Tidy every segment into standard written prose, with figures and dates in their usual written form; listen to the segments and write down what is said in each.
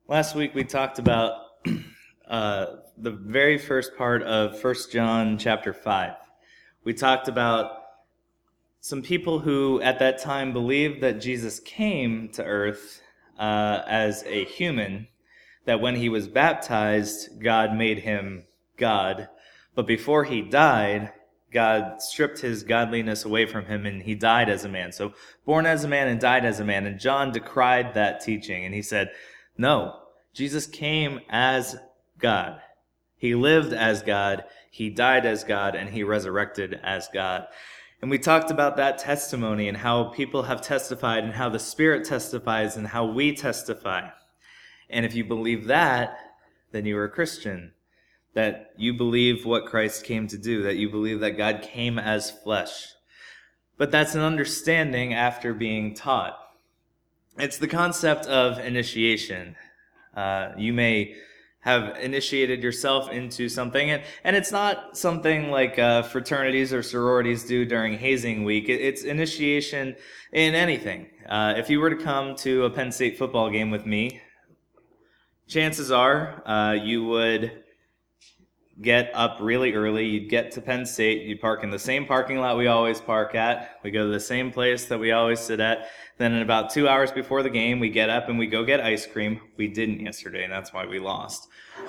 Last week we talked about the very first part of 1 John chapter 5. We talked about some people who at that time believed that Jesus came to earth as a human, that when he was baptized, God made him God. But before he died, God stripped his godliness away from him and he died as a man. So born as a man and died as a man. And John decried that teaching and he said, no, Jesus came as God. He lived as God, he died as God, and he resurrected as God. And we talked about that testimony and how people have testified and how the Spirit testifies and how we testify. And if you believe that, then you are a Christian. That you believe what Christ came to do, that you believe that God came as flesh. But that's an understanding after being taught. It's the concept of initiation. You may have initiated yourself into something, and it's not something like fraternities or sororities do during hazing week. It's initiation in anything. If you were to come to a Penn State football game with me, chances are you would get up really early. You'd get to Penn State. You'd park in the same parking lot we always park at. We go to the same place that we always sit at. Then in about 2 hours before the game, we get up and we go get ice cream. We didn't yesterday, and that's why we lost.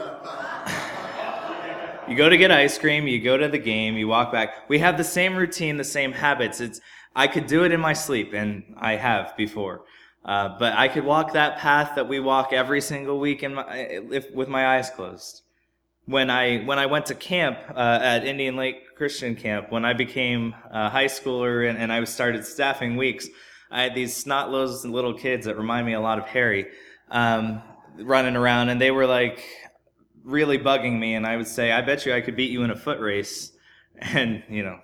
You go to get ice cream, you go to the game, you walk back. We have the same routine, the same habits. I could do it in my sleep, and I have before. But I could walk that path that we walk every single week with my eyes closed. When I went to camp at Indian Lake Christian Camp, when I became a high schooler and I started staffing weeks, I had these snot-nosed little kids that remind me a lot of Harry running around, and they were like really bugging me, and I would say, I bet you I could beat you in a foot race. And,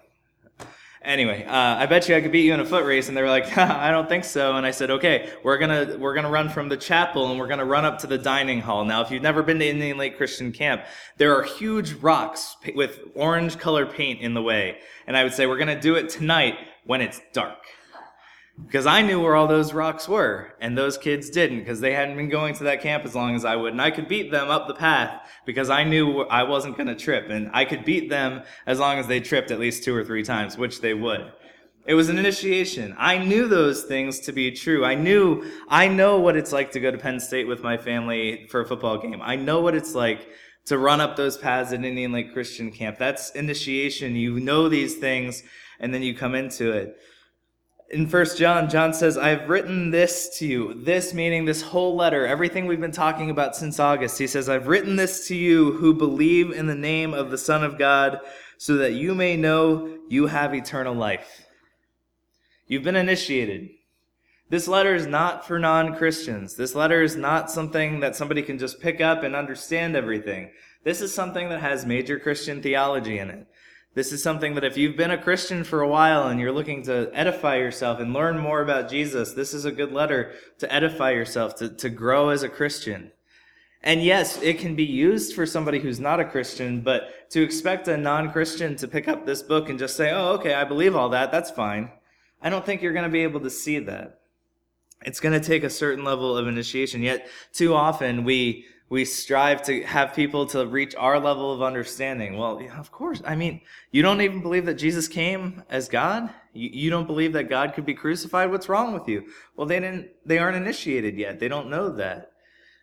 anyway, I bet you I could beat you in a foot race, and they were like, I don't think so. And I said, okay, we're gonna run from the chapel, and we're gonna run up to the dining hall. Now, if you've never been to Indian Lake Christian Camp, there are huge rocks with orange color paint in the way. And I would say, we're gonna do it tonight when it's dark. Because I knew where all those rocks were, and those kids didn't, because they hadn't been going to that camp as long as I would. And I could beat them up the path because I knew I wasn't going to trip, and I could beat them as long as they tripped at least 2 or 3 times, which they would. It was an initiation. I knew those things to be true. I know what it's like to go to Penn State with my family for a football game. I know what it's like to run up those paths at Indian Lake Christian Camp. That's initiation. You know these things, and then you come into it. In 1 John, John says, I've written this to you. This meaning this whole letter, everything we've been talking about since August. He says, I've written this to you who believe in the name of the Son of God, so that you may know you have eternal life. You've been initiated. This letter is not for non-Christians. This letter is not something that somebody can just pick up and understand everything. This is something that has major Christian theology in it. This is something that if you've been a Christian for a while and you're looking to edify yourself and learn more about Jesus, this is a good letter to edify yourself, to grow as a Christian. And yes, it can be used for somebody who's not a Christian, but to expect a non-Christian to pick up this book and just say, oh, okay, I believe all that, that's fine. I don't think you're going to be able to see that. It's going to take a certain level of initiation, yet too often we strive to have people to reach our level of understanding. Well, of course. I mean, you don't even believe that Jesus came as God? You don't believe that God could be crucified? What's wrong with you? Well, they aren't initiated yet. They don't know that.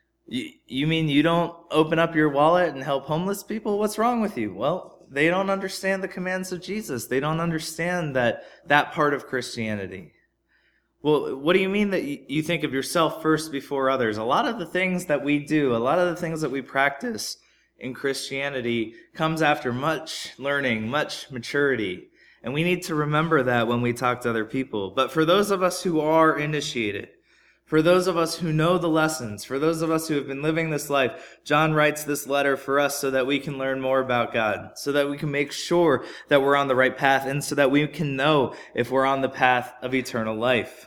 You mean you don't open up your wallet and help homeless people? What's wrong with you? Well, they don't understand the commands of Jesus. They don't understand that part of Christianity. Well, what do you mean that you think of yourself first before others? A lot of the things that we do, a lot of the things that we practice in Christianity comes after much learning, much maturity. And we need to remember that when we talk to other people. But for those of us who are initiated, for those of us who know the lessons, for those of us who have been living this life, John writes this letter for us so that we can learn more about God, so that we can make sure that we're on the right path, and so that we can know if we're on the path of eternal life.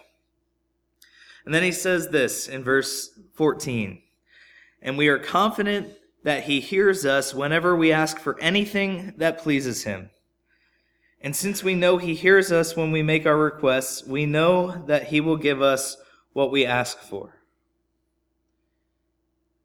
And then he says this in verse 14, and we are confident that he hears us whenever we ask for anything that pleases him. And since we know he hears us when we make our requests, we know that he will give us what we ask for.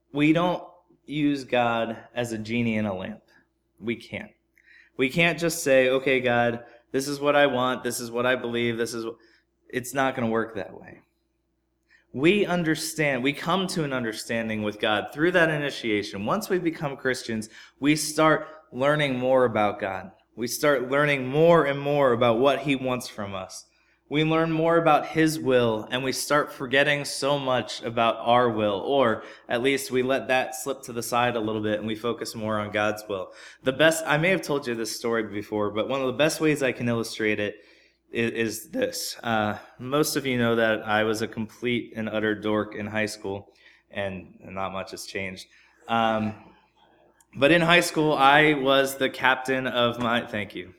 We don't use God as a genie in a lamp. We can't. We can't just say, okay, God, this is what I want, this is what I believe, it's not going to work that way. We come to an understanding with God through that initiation. Once we become Christians, we start learning more about God. We start learning more and more about what He wants from us. We learn more about His will, and we start forgetting so much about our will, or at least we let that slip to the side a little bit and we focus more on God's will. I may have told you this story before, but one of the best ways I can illustrate it is this. Most of you know that I was a complete and utter dork in high school, and not much has changed. But in high school, I was the captain of my... Thank you.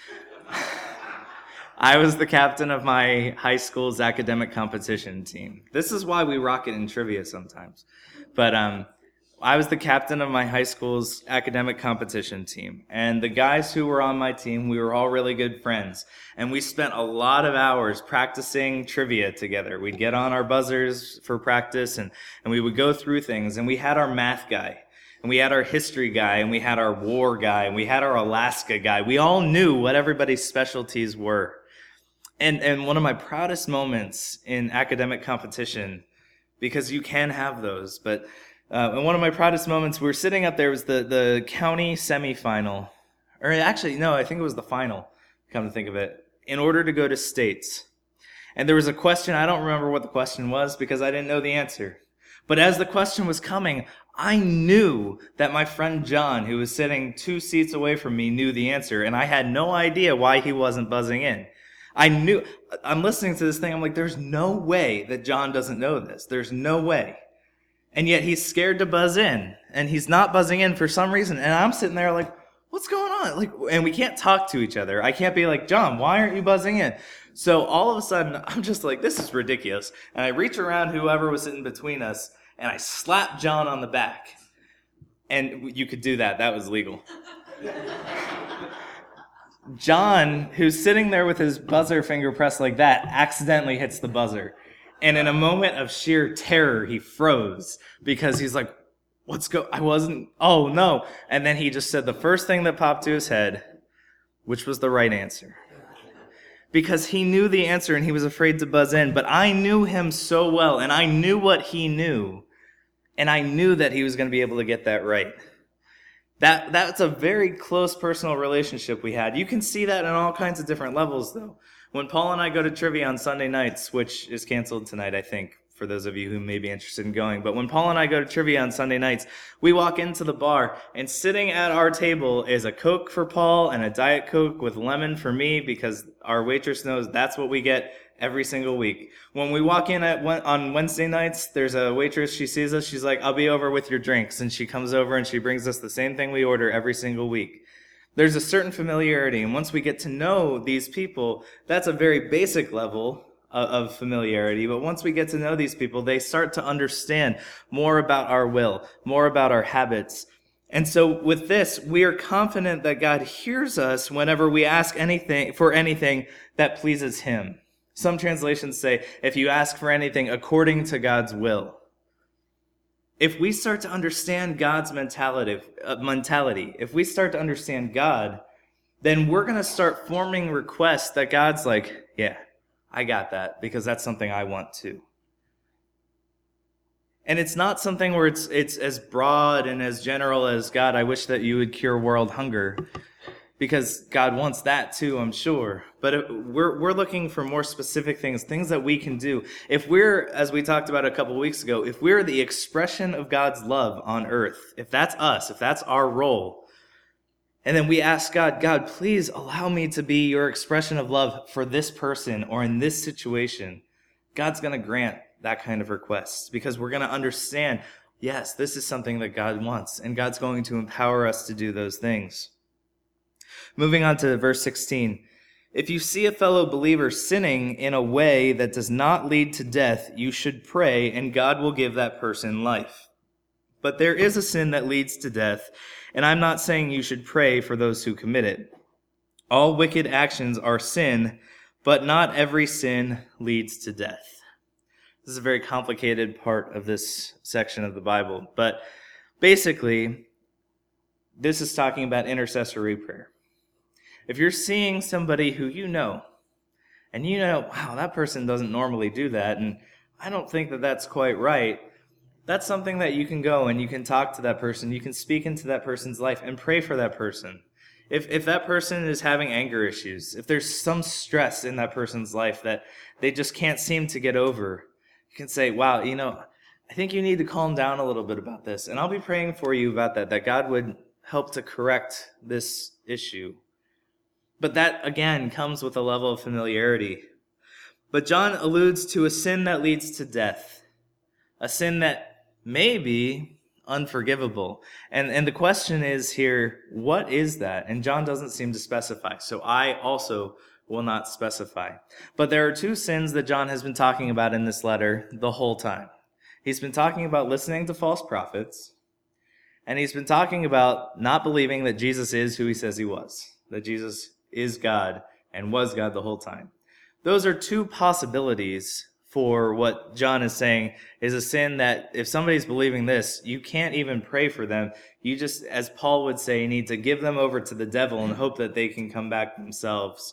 I was the captain of my high school's academic competition team. This is why we rock it in trivia sometimes. But I was the captain of my high school's academic competition team. And the guys who were on my team, we were all really good friends. And we spent a lot of hours practicing trivia together. We'd get on our buzzers for practice, and we would go through things. And we had our math guy, and we had our history guy, and we had our war guy, and we had our Alaska guy. We all knew what everybody's specialties were. And one of my proudest moments in academic competition, because you can have those, but and one of my proudest moments, we were sitting up there, was the county semifinal. Or actually, no, I think it was the final, come to think of it, in order to go to states. And there was a question, I don't remember what the question was because I didn't know the answer. But as the question was coming, I knew that my friend John, who was sitting 2 seats away from me, knew the answer, and I had no idea why he wasn't buzzing in. I'm listening to this thing, I'm like, there's no way that John doesn't know this. There's no way. And yet he's scared to buzz in, and he's not buzzing in for some reason. And I'm sitting there like, what's going on? And we can't talk to each other. I can't be like, John, why aren't you buzzing in? So all of a sudden, I'm just like, this is ridiculous. And I reach around whoever was sitting between us, and I slap John on the back. And you could do that. That was legal. John, who's sitting there with his buzzer finger pressed like that, accidentally hits the buzzer. And in a moment of sheer terror, he froze because he's like, oh no. And then he just said the first thing that popped to his head, which was the right answer. Because he knew the answer and he was afraid to buzz in. But I knew him so well, and I knew what he knew. And I knew that he was going to be able to get that right. That's a very close personal relationship we had. You can see that on all kinds of different levels, though. When Paul and I go to trivia on Sunday nights, which is canceled tonight, I think, for those of you who may be interested in going. But when Paul and I go to trivia on Sunday nights, we walk into the bar, and sitting at our table is a Coke for Paul and a Diet Coke with lemon for me, because our waitress knows that's what we get every single week. When we walk in on Wednesday nights, there's a waitress, she sees us, she's like, I'll be over with your drinks. And she comes over and she brings us the same thing we order every single week. There's a certain familiarity, and once we get to know these people, that's a very basic level of familiarity. But once we get to know these people, they start to understand more about our will, more about our habits. And so with this, we are confident that God hears us whenever we ask anything that pleases Him. Some translations say, if you ask for anything according to God's will. If we start to understand God's mentality, if we start to understand God, then we're going to start forming requests that God's like, yeah, I got that, because that's something I want too. And it's not something where it's as broad and as general as, God, I wish that you would cure world hunger. Because God wants that too, I'm sure. But we're looking for more specific things that we can do. If we're, as we talked about a couple of weeks ago, if we're the expression of God's love on earth, if that's us, if that's our role, and then we ask God, God, please allow me to be your expression of love for this person or in this situation, God's going to grant that kind of request, because we're going to understand, yes, this is something that God wants, and God's going to empower us to do those things. Moving on to verse 16. If you see a fellow believer sinning in a way that does not lead to death, you should pray, and God will give that person life. But there is a sin that leads to death, and I'm not saying you should pray for those who commit it. All wicked actions are sin, but not every sin leads to death. This is a very complicated part of this section of the Bible. But basically, this is talking about intercessory prayer. If you're seeing somebody who you know, and you know, wow, that person doesn't normally do that, and I don't think that that's quite right, that's something that you can go and you can talk to that person, you can speak into that person's life and pray for that person. If that person is having anger issues, if there's some stress in that person's life that they just can't seem to get over, you can say, wow, I think you need to calm down a little bit about this. And I'll be praying for you about that God would help to correct this issue. But that, again, comes with a level of familiarity. But John alludes to a sin that leads to death, a sin that may be unforgivable. And the question is here, what is that? And John doesn't seem to specify, so I also will not specify. But there are two sins that John has been talking about in this letter the whole time. He's been talking about listening to false prophets, and he's been talking about not believing that Jesus is who he says he was, that Jesus is God and was God the whole time. Those are two possibilities for what John is saying is a sin that if somebody's believing this, you can't even pray for them. You just, as Paul would say, need to give them over to the devil and hope that they can come back themselves.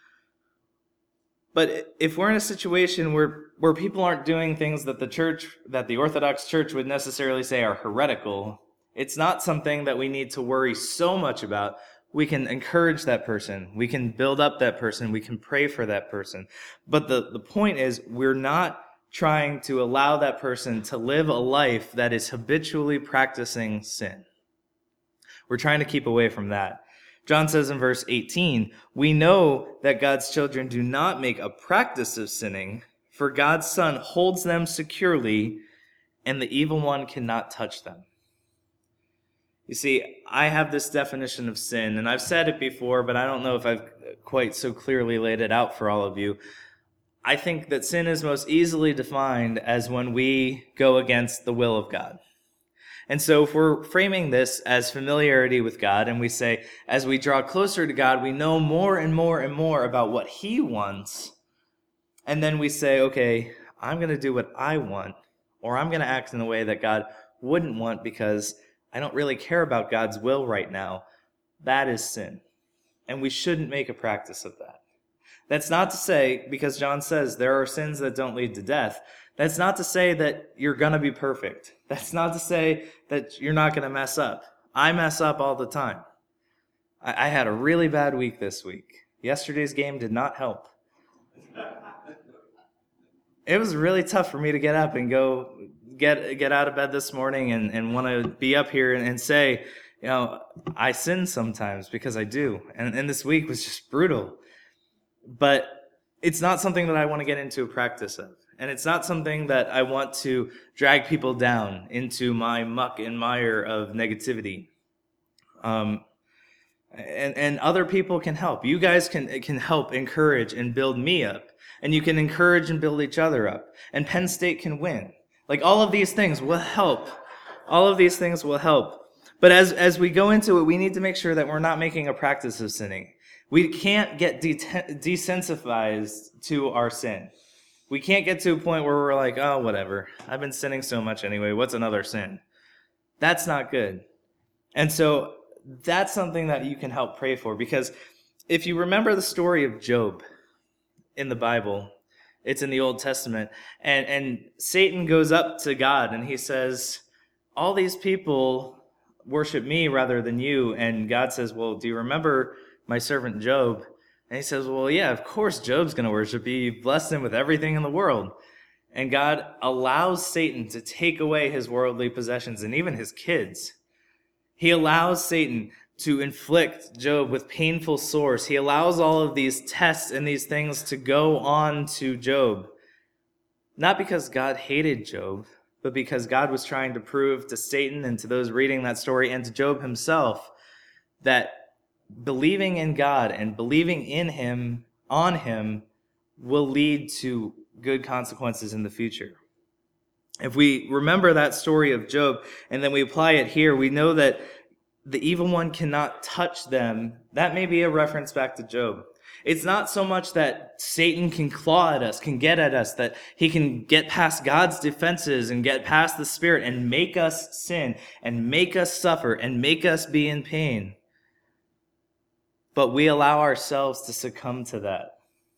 But if we're in a situation where people aren't doing things that the Orthodox Church would necessarily say are heretical, it's not something that we need to worry so much about. We can encourage that person. We can build up that person. We can pray for that person. But the point is, we're not trying to allow that person to live a life that is habitually practicing sin. We're trying to keep away from that. John says in verse 18, we know that God's children do not make a practice of sinning, for God's Son holds them securely, and the evil one cannot touch them. You see, I have this definition of sin, and I've said it before, but I don't know if I've quite so clearly laid it out for all of you. I think that sin is most easily defined as when we go against the will of God. And so if we're framing this as familiarity with God, and we say, as we draw closer to God, we know more and more and more about what he wants, and then we say, okay, I'm going to do what I want, or I'm going to act in a way that God wouldn't want because I don't really care about God's will right now. That is sin. And we shouldn't make a practice of that. That's not to say, because John says there are sins that don't lead to death, that's not to say that you're going to be perfect. That's not to say that you're not going to mess up. I mess up all the time. I had a really bad week this week. Yesterday's game did not help. It was really tough for me to get up and go get out of bed this morning and want to be up here and say, I sin sometimes, because I do. And this week was just brutal. But it's not something that I want to get into a practice of. And it's not something that I want to drag people down into my muck and mire of negativity. And other people can help. You guys can help encourage and build me up. And you can encourage and build each other up. And Penn State can win. Like, all of these things will help. All of these things will help. But as we go into it, we need to make sure that we're not making a practice of sinning. We can't get desensitized to our sin. We can't get to a point where we're like, oh, whatever. I've been sinning so much anyway. What's another sin? That's not good. And so that's something that you can help pray for. Because if you remember the story of Job in the Bible, it's in the Old Testament, and Satan goes up to God and he says, all these people worship me rather than you. And God says, well, do you remember my servant Job? And he says, well, yeah, of course Job's going to worship you. You've blessed him with everything in the world. And God allows Satan to take away his worldly possessions and even his kids. He allows Satan to inflict Job with painful sores. He allows all of these tests and these things to go on to Job. Not because God hated Job, but because God was trying to prove to Satan and to those reading that story and to Job himself that believing in God and believing in him, on him, will lead to good consequences in the future. If we remember that story of Job and then we apply it here, we know that the evil one cannot touch them. That may be a reference back to Job. It's not so much that Satan can claw at us, can get at us, that he can get past God's defenses and get past the Spirit and make us sin and make us suffer and make us be in pain. But we allow ourselves to succumb to that.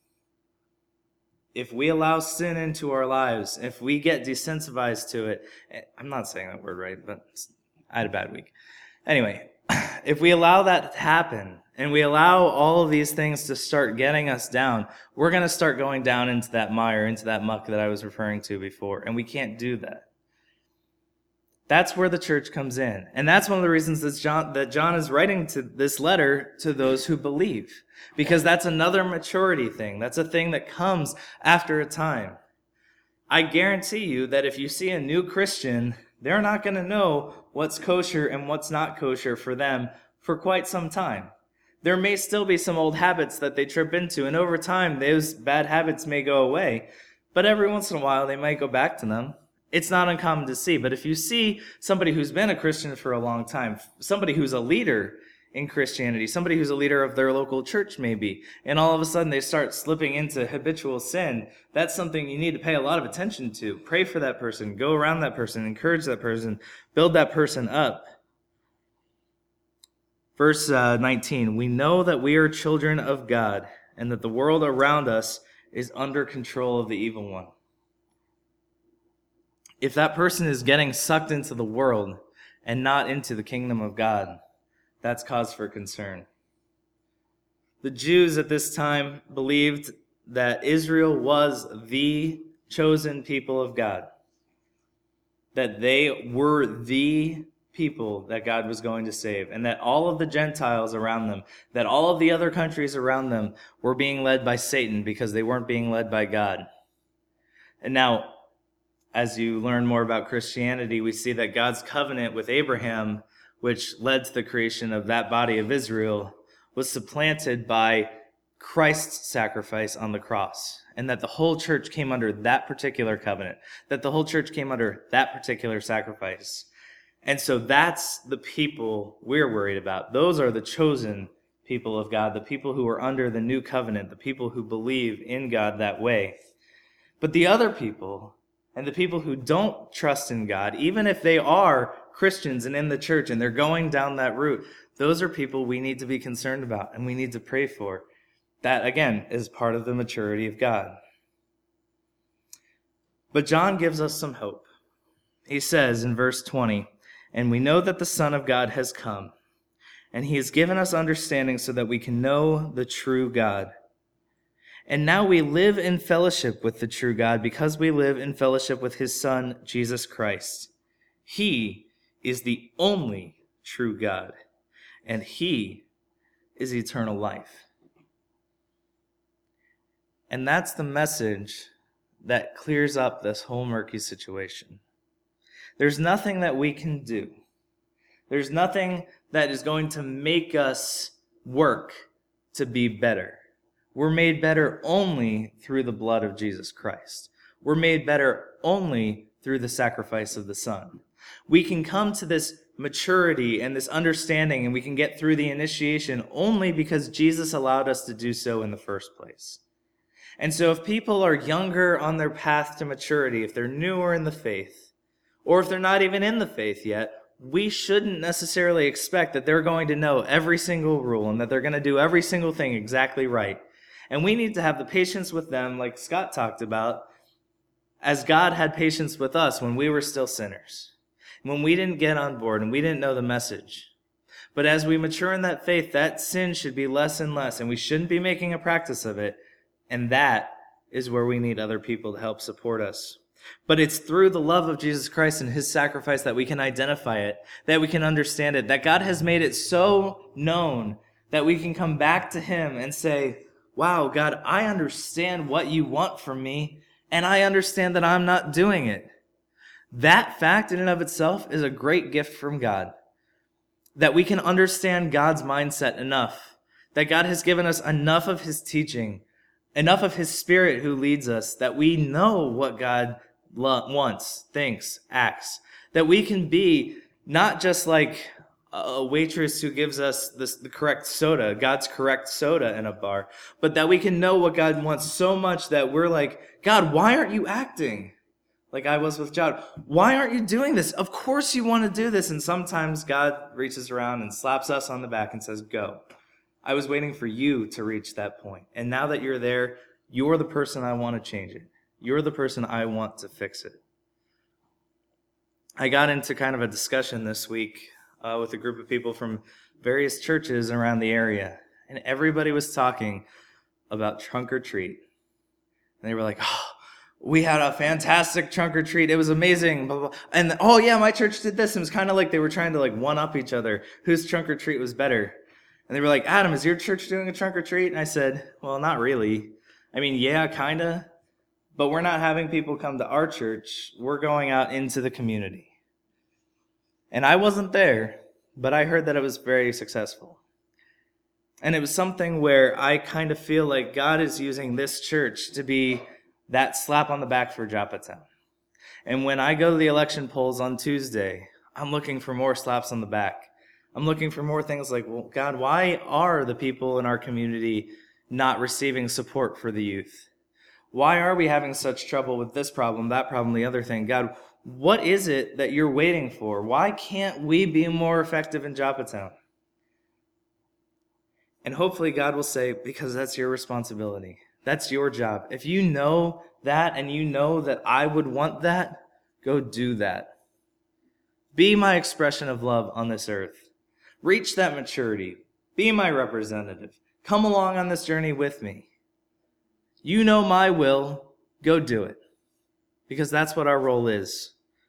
If we allow sin into our lives, if we get desensitized to it, I'm not saying that word right, but I had a bad week. Anyway, if we allow that to happen, and we allow all of these things to start getting us down, we're going to start going down into that mire, into that muck that I was referring to before, and we can't do that. That's where the church comes in. And that's one of the reasons that John is writing to this letter to those who believe, because that's another maturity thing. That's a thing that comes after a time. I guarantee you that if you see a new Christian, they're not going to know what's kosher and what's not kosher for them for quite some time. There may still be some old habits that they trip into, and over time, those bad habits may go away, but every once in a while, they might go back to them. It's not uncommon to see, but if you see somebody who's been a Christian for a long time, somebody who's a leader in Christianity, somebody who's a leader of their local church maybe, and all of a sudden they start slipping into habitual sin, that's something you need to pay a lot of attention to. Pray for that person, go around that person, encourage that person, build that person up. Verse 19, we know that we are children of God and that the world around us is under control of the evil one. If that person is getting sucked into the world and not into the kingdom of God, that's cause for concern. The Jews at this time believed that Israel was the chosen people of God, that they were the people that God was going to save, and that all of the Gentiles around them, that all of the other countries around them were being led by Satan because they weren't being led by God. And now, as you learn more about Christianity, we see that God's covenant with Abraham, which led to the creation of that body of Israel, was supplanted by Christ's sacrifice on the cross, and that the whole church came under that particular covenant, that the whole church came under that particular sacrifice. And so that's the people we're worried about. Those are the chosen people of God, the people who are under the new covenant, the people who believe in God that way. But the other people, and the people who don't trust in God, even if they are Christians and in the church and they're going down that route, those are people we need to be concerned about and we need to pray for. That, again, is part of the maturity of God. But John gives us some hope. He says in verse 20, and we know that the Son of God has come, and he has given us understanding so that we can know the true God. And now we live in fellowship with the true God because we live in fellowship with his Son, Jesus Christ. He is the only true God, and he is eternal life. And that's the message that clears up this whole murky situation. There's nothing that we can do. There's nothing that is going to make us work to be better. We're made better only through the blood of Jesus Christ. We're made better only through the sacrifice of the Son. We can come to this maturity and this understanding, and we can get through the initiation only because Jesus allowed us to do so in the first place. And so if people are younger on their path to maturity, if they're newer in the faith, or if they're not even in the faith yet, we shouldn't necessarily expect that they're going to know every single rule and that they're going to do every single thing exactly right. And we need to have the patience with them, like Scott talked about, as God had patience with us when we were still sinners, when we didn't get on board and we didn't know the message. But as we mature in that faith, that sin should be less and less, and we shouldn't be making a practice of it. And that is where we need other people to help support us. But it's through the love of Jesus Christ and his sacrifice that we can identify it, that we can understand it, that God has made it so known that we can come back to him and say, wow, God, I understand what you want from me, and I understand that I'm not doing it. That fact in and of itself is a great gift from God, that we can understand God's mindset enough, that God has given us enough of his teaching, enough of his Spirit who leads us, that we know what God wants, thinks, acts, that we can be not just like a waitress who gives us the correct soda, God's correct soda in a bar, but that we can know what God wants so much that we're like, God, why aren't you acting? Like I was with John. Why aren't you doing this? Of course you want to do this. And sometimes God reaches around and slaps us on the back and says, go. I was waiting for you to reach that point. And now that you're there, you're the person I want to change it. You're the person I want to fix it. I got into kind of a discussion this week with a group of people from various churches around the area. And everybody was talking about trunk or treat. And they were like, oh, we had a fantastic trunk or treat. It was amazing. Blah, blah, blah. And oh yeah, my church did this. And it was kind of like they were trying to like one up each other. Whose trunk or treat was better? And they were like, Adam, is your church doing a trunk or treat? And I said, well, not really. I mean, yeah, kind of. But we're not having people come to our church. We're going out into the community. And I wasn't there, but I heard that it was very successful. And it was something where I kind of feel like God is using this church to be that slap on the back for Joppatown. And when I go to the election polls on Tuesday, I'm looking for more slaps on the back. I'm looking for more things like, well, God, why are the people in our community not receiving support for the youth? Why are we having such trouble with this problem, that problem, the other thing? God, what is it that you're waiting for? Why can't we be more effective in Joppatown? And hopefully God will say, because that's your responsibility. That's your job. If you know that and you know that I would want that, go do that. Be my expression of love on this earth. Reach that maturity. Be my representative. Come along on this journey with me. You know my will. Go do it. Because that's what our role is.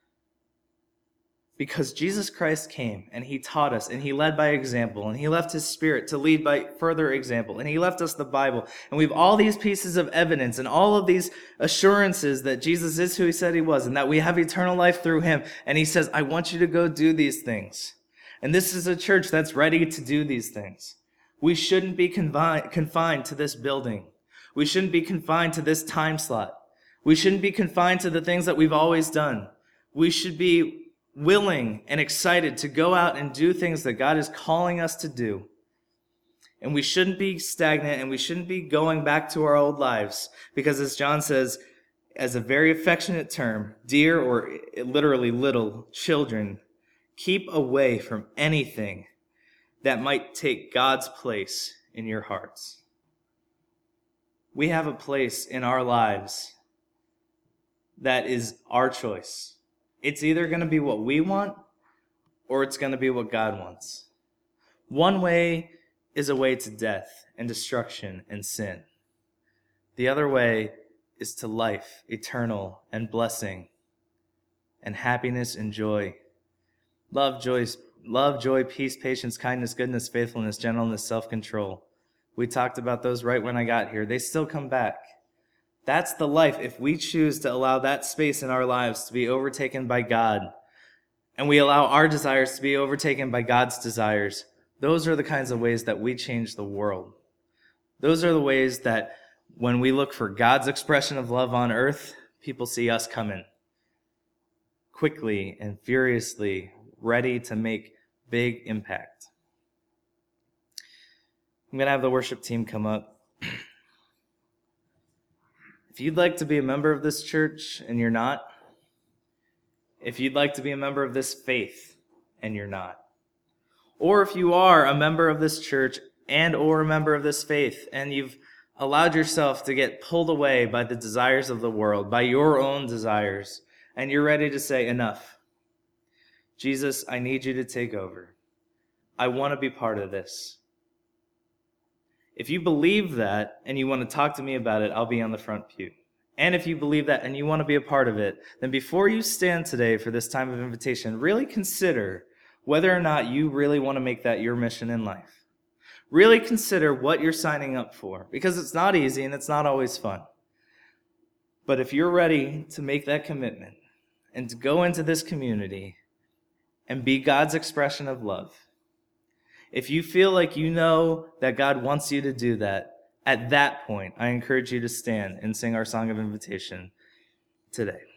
Because Jesus Christ came and he taught us and he led by example and he left his Spirit to lead by further example and he left us the Bible and we have all these pieces of evidence and all of these assurances that Jesus is who he said he was and that we have eternal life through him. And he says, I want you to go do these things. And this is a church that's ready to do these things. We shouldn't be confined to this building. We shouldn't be confined to this time slot. We shouldn't be confined to the things that we've always done. We should be willing and excited to go out and do things that God is calling us to do. And we shouldn't be stagnant and we shouldn't be going back to our old lives. Because as John says, as a very affectionate term, dear or literally little children, keep away from anything that might take God's place in your hearts. We have a place in our lives that is our choice. It's either going to be what we want or it's going to be what God wants. One way is a way to death and destruction and sin. The other way is to life, eternal, and blessing, and happiness and joy. Love, joy, peace, patience, kindness, goodness, faithfulness, gentleness, self-control. We talked about those right when I got here. They still come back. That's the life if we choose to allow that space in our lives to be overtaken by God, and we allow our desires to be overtaken by God's desires. Those are the kinds of ways that we change the world. Those are the ways that when we look for God's expression of love on earth, people see us coming quickly and furiously, ready to make big impact. I'm going to have the worship team come up. If you'd like to be a member of this church and you're not, if you'd like to be a member of this faith and you're not, or if you are a member of this church and or a member of this faith and you've allowed yourself to get pulled away by the desires of the world, by your own desires, and you're ready to say, enough. Jesus, I need you to take over. I want to be part of this. If you believe that and you want to talk to me about it, I'll be on the front pew. And if you believe that and you want to be a part of it, then before you stand today for this time of invitation, really consider whether or not you really want to make that your mission in life. Really consider what you're signing up for, because it's not easy and it's not always fun. But if you're ready to make that commitment and to go into this community and be God's expression of love, if you feel like you know that God wants you to do that, at that point, I encourage you to stand and sing our song of invitation today.